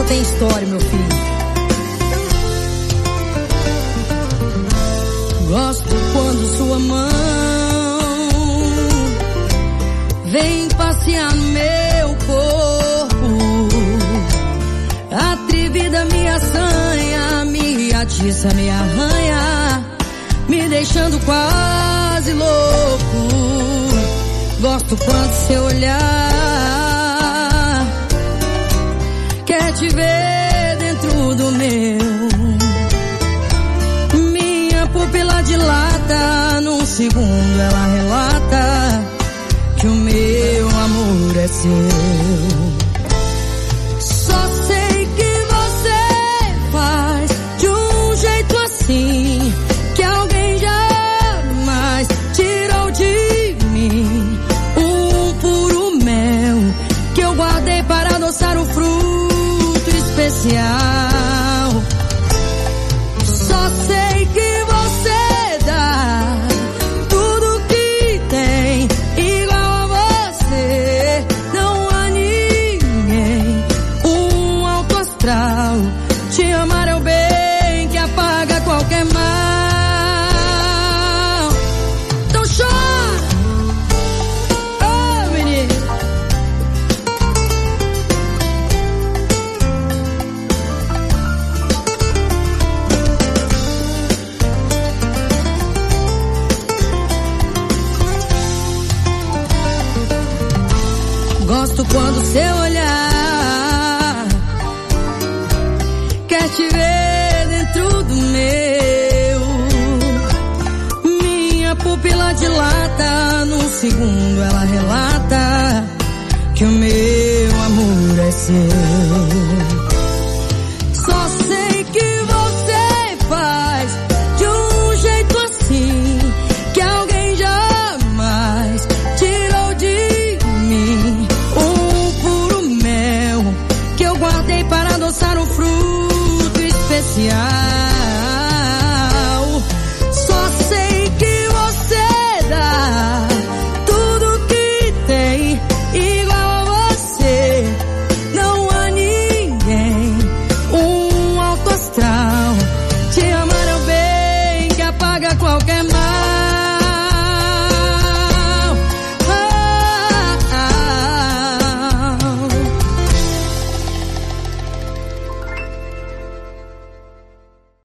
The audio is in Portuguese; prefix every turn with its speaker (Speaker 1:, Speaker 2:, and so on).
Speaker 1: tem história, meu filho. Gosto quando sua mão vem passear no meu corpo. Atrevida me assanha, me atiça, me arranha, me deixando quase louco. Gosto quando seu olhar quer te ver dentro do meu. Minha pupila dilata, num segundo ela relata que o meu amor é seu. Só sei que você faz de um jeito assim que alguém jamais tirou de mim. Um puro mel que eu guardei para adoçar o fruto especial. Só sei que você dá tudo que tem igual a você. Não há ninguém, um alto astral. Te amar é o bem que apaga qualquer mal. Então chora, oh menino. Gosto quando seu olhar quer te ver dentro do meu. Minha pupila dilata, num segundo ela relata que o meu amor é seu.